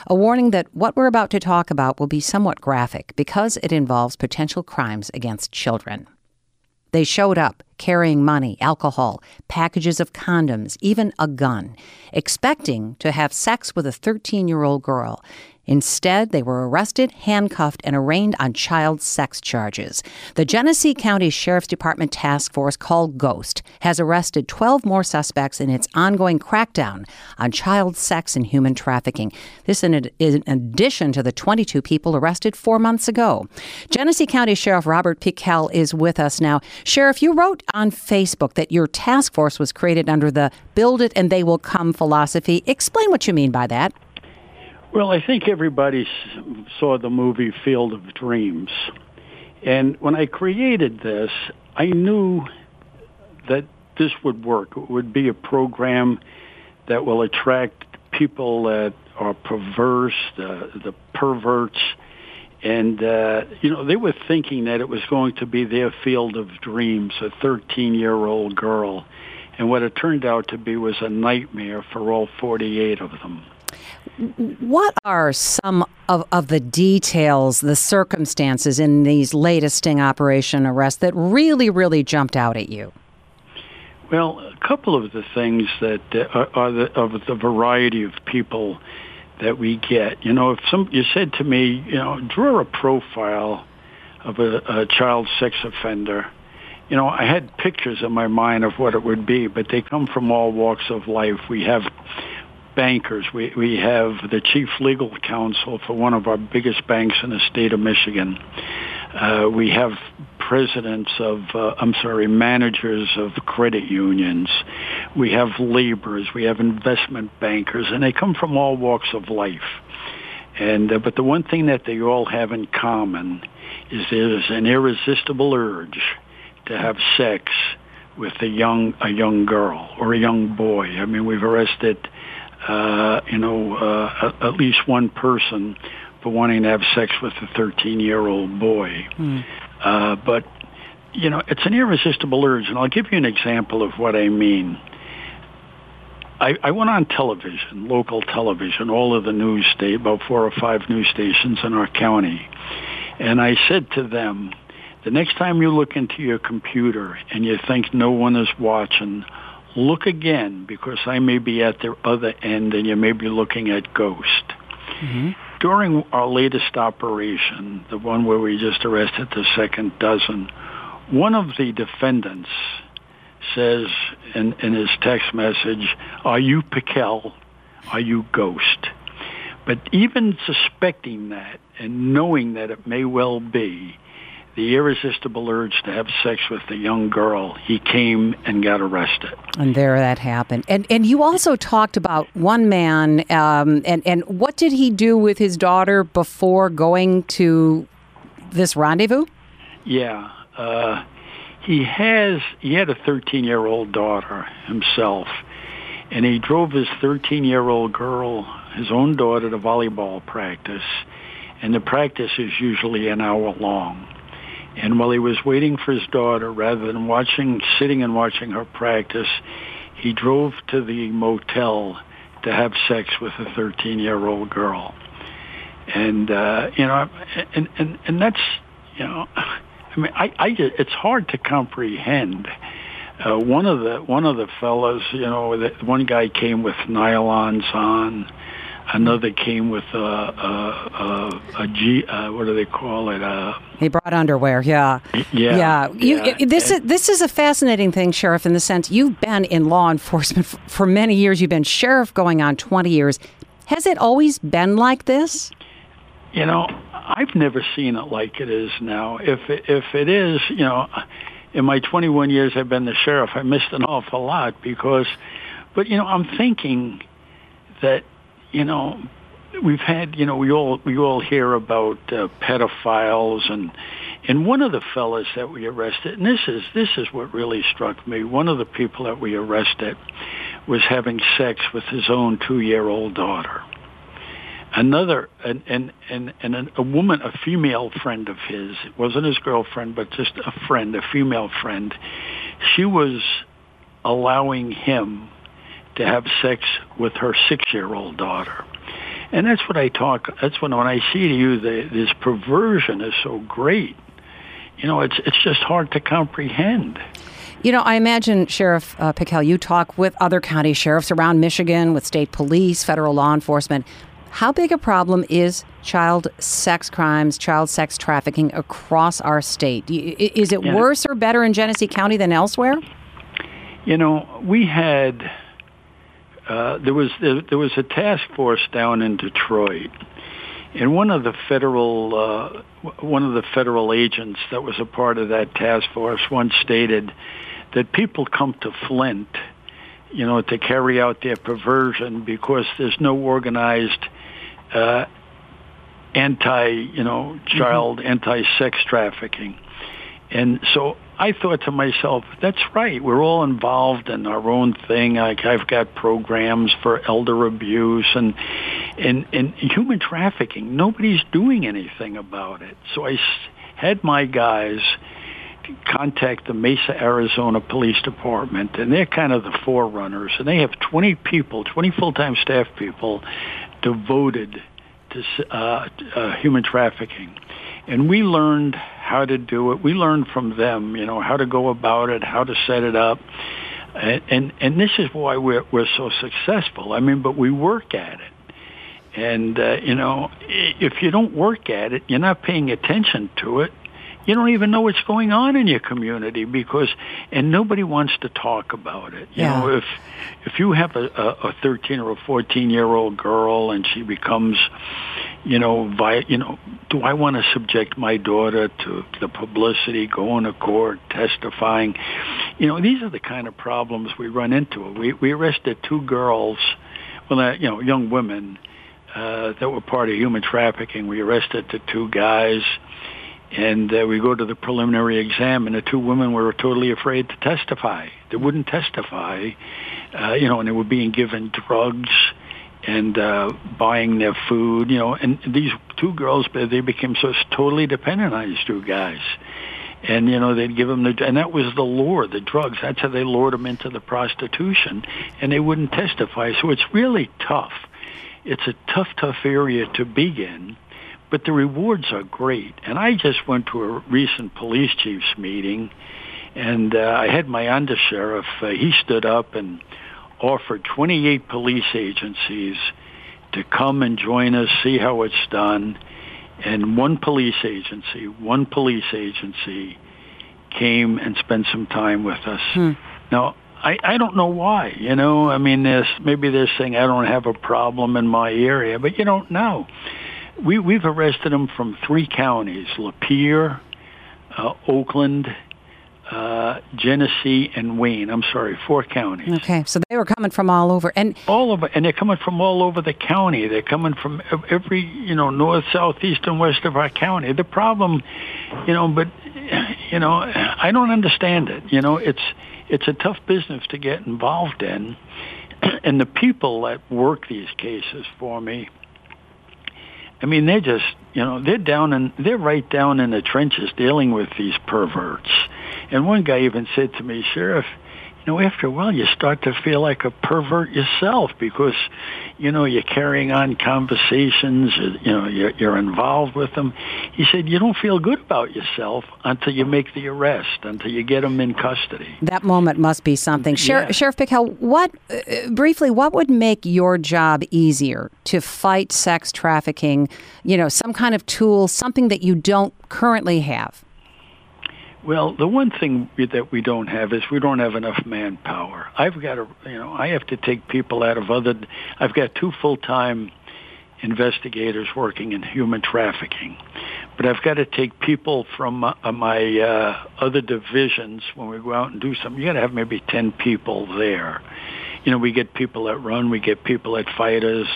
A warning that what we're about to talk about will be somewhat graphic because it involves potential crimes against children. They showed up carrying money, alcohol, packages of condoms, even a gun, expecting to have sex with a 13-year-old girl. Instead, they were arrested, handcuffed, and arraigned on child sex charges. The Genesee County Sheriff's Department task force, called GHOST, has arrested 12 more suspects in its ongoing crackdown on child sex and human trafficking. This is in addition to the 22 people arrested 4 months ago. Genesee County Sheriff Robert Pickell is with us now. Sheriff, you wrote on Facebook that your task force was created under the Build It and They Will Come philosophy. Explain what you mean by that. Well, I think everybody saw the movie Field of Dreams. And when I created this, I knew that this would work. It would be a program that will attract people that are perverse, the perverts. And, they were thinking that it was going to be their field of dreams, a 13-year-old girl. And what it turned out to be was a nightmare for all 48 of them. What are some of the details, the circumstances in these latest sting operation arrests that really, really jumped out at you? Well, a couple of the things that are of the variety of people that we get. If you said to me, draw a profile of a child sex offender, I had pictures in my mind of what it would be, but they come from all walks of life. We have bankers. We have the chief legal counsel for one of our biggest banks in the state of Michigan. We have managers of credit unions. We have laborers. We have investment bankers, and they come from all walks of life. And but the one thing that they all have in common is there's an irresistible urge to have sex with a young girl or a young boy. I mean, we've arrested at least one person for wanting to have sex with a 13-year-old boy. But, it's an irresistible urge, and I'll give you an example of what I mean. I went on television, local television, all of the news about 4 or 5 news stations in our county, and I said to them, the next time you look into your computer and you think no one is watching, look again, because I may be at the other end and you may be looking at Ghost. Mm-hmm. During our latest operation, the one where we just arrested the second dozen, one of the defendants says in his text message, "Are you Pickell? Are you Ghost?" But even suspecting that and knowing that it may well be the irresistible urge to have sex with a young girl, he came and got arrested. And there that happened. And you also talked about one man, and what did he do with his daughter before going to this rendezvous? Yeah. He had a 13-year-old daughter himself, and he drove his 13-year-old girl, his own daughter, to volleyball practice, and the practice is usually an hour long. And while he was waiting for his daughter, rather than sitting and watching her practice, he drove to the motel to have sex with a 13-year-old girl. And and that's, it's hard to comprehend. One of the fellas, one guy came with nylons on. Another came with a what do they call it? He brought underwear. Yeah. This is a fascinating thing, Sheriff, in the sense you've been in law enforcement for many years. You've been sheriff going on 20 years. Has it always been like this? I've never seen it like it is now. If it is, in my 21 years I've been the sheriff, I missed an awful lot but I'm thinking that. We've had, we all hear about pedophiles, and one of the fellas that we arrested, and this is what really struck me. One of the people that we arrested was having sex with his own 2-year-old daughter. Another, and a woman, a female friend of his, it wasn't his girlfriend, but just a friend, a female friend. She was allowing him to have sex with her 6-year-old daughter. And that's what I talk. That's when I see to you this perversion is so great. It's just hard to comprehend. I imagine, Sheriff Pickel, you talk with other county sheriffs around Michigan, with state police, federal law enforcement. How big a problem is child sex crimes, child sex trafficking across our state? Is it worse or better in Genesee County than elsewhere? We had there was a task force down in Detroit, and one of the federal agents that was a part of that task force once stated that people come to Flint, to carry out their perversion because there's no organized anti-sex trafficking. And so I thought to myself, that's right. We're all involved in our own thing. I've got programs for elder abuse and human trafficking. Nobody's doing anything about it. So I had my guys contact the Mesa, Arizona Police Department, and they're kind of the forerunners. And they have 20 full-time staff people devoted to human trafficking. And we learned how to do it. We learned from them, how to go about it, how to set it up. And this is why we're so successful. But we work at it. And, if you don't work at it, you're not paying attention to it. You don't even know what's going on in your community and nobody wants to talk about it. If you have a 13 or a 14-year-old girl and she becomes, do I want to subject my daughter to the publicity, going to court, testifying? These are the kind of problems we run into. We arrested two girls, young women that were part of human trafficking. We arrested the two guys. And we go to the preliminary exam, and the two women were totally afraid to testify. They wouldn't testify, and they were being given drugs and buying their food, And these two girls, they became so totally dependent on these two guys. And, they'd give them and that was the lure, the drugs. That's how they lured them into the prostitution, and they wouldn't testify. So it's really tough. It's a tough area to be in. But the rewards are great. And I just went to a recent police chiefs meeting, and I had my undersheriff. He stood up and offered 28 police agencies to come and join us, see how it's done. And one police agency came and spent some time with us. Now, I don't know why, maybe they're saying I don't have a problem in my area, but you don't know. We've arrested them from 3 counties, Lapeer, Oakland, Genesee, and Wayne. 4 counties. Okay, so they were coming from all over. And they're coming from all over the county. They're coming from every, north, south, east, and west of our county. The problem, I don't understand it. It's a tough business to get involved in. And the people that work these cases for me, they're just, they're right down in the trenches dealing with these perverts. And one guy even said to me, Sheriff, after a while you start to feel like a pervert yourself because, you're carrying on conversations, you're involved with them. He said, you don't feel good about yourself until you make the arrest, until you get them in custody. That moment must be something. Yeah. Sheriff Pickel, what would make your job easier to fight sex trafficking, some kind of tool, something that you don't currently have? Well, the one thing that we don't have is we don't have enough manpower. I've got to, I have to take people out of I've got 2 full-time investigators working in human trafficking, but I've got to take people from my other divisions when we go out and do something. You got to have maybe 10 people there. We get people that run, we get people that fight us.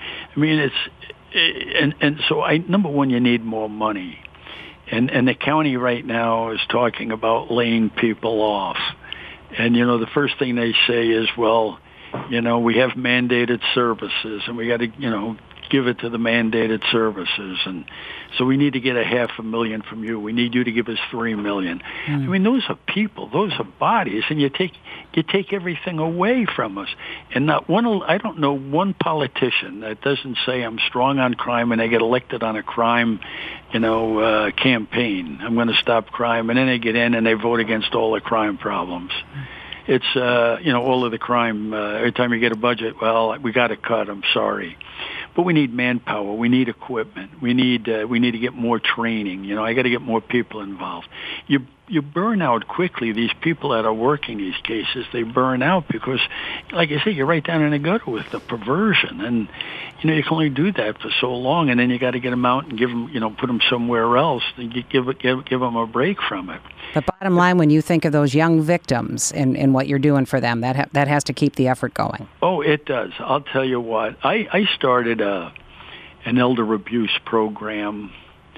So number one, you need more money. And the county right now is talking about laying people off. And, the first thing they say is, well, we have mandated services and we got to, give it to the mandated services. And so we need to get $500,000 from you. We need you to give us $3 million. I mean, those are people, those are bodies, and you take everything away from us. And I don't know one politician that doesn't say I'm strong on crime and they get elected on a crime, campaign. I'm going to stop crime, and then they get in and they vote against all the crime problems. It's, all of the crime, every time you get a budget, well, we got to cut, I'm sorry. But we need manpower. We need equipment. We need to get more training. I got to get more people involved. You burn out quickly. These people that are working these cases, they burn out because, like I say, you're right down in the gutter with the perversion, and you can only do that for so long, and then you got to get them out and give them, put them somewhere else. And give them a break from it. The bottom line, when you think of those young victims and what you're doing for them, that has to keep the effort going. Oh, it does. I'll tell you what. I started an elder abuse program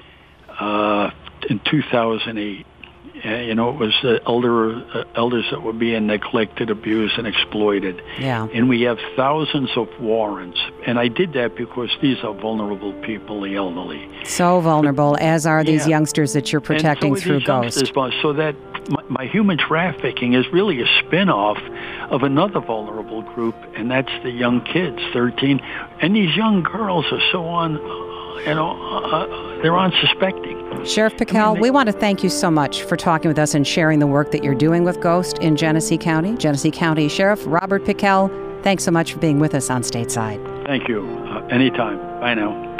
in 2008. It was elders that were being neglected, abused, and exploited. Yeah. And we have thousands of warrants. And I did that because these are vulnerable people, the elderly. So vulnerable, as are these youngsters that you're protecting through Ghost. So that my human trafficking is really a spin-off of another vulnerable group, and that's the young kids, 13. And these young girls are they're unsuspecting. Sheriff Pickel, we want to thank you so much for talking with us and sharing the work that you're doing with Ghost in Genesee County. Genesee County Sheriff Robert Pickel, thanks so much for being with us on Stateside. Thank you. Anytime. Bye now.